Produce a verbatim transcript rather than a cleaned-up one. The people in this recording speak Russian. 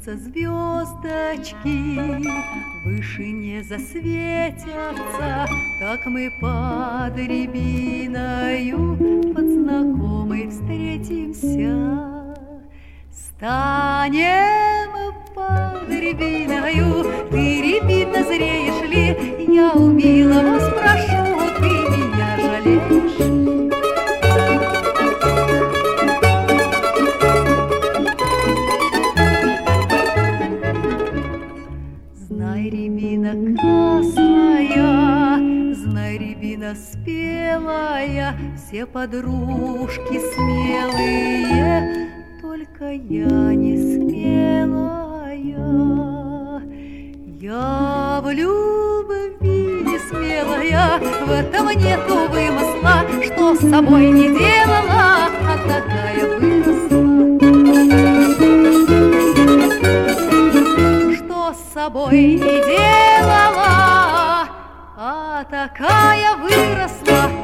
Зажмурятся звездочки, выше не засветятся, так мы под рябиною, под знакомой встретимся. Станем под рябиною, ты, рябина, зреешь ли? Я у милого спрошу, ты меня жалеешь ли? Знай, рябина красная, знай, рябина спелая, все подружки смелые, только я не смелая. Я в любви не смелая, в этом нету вымысла, что с собой не делала, а такая выросла. Что с собой не делала, а такая выросла.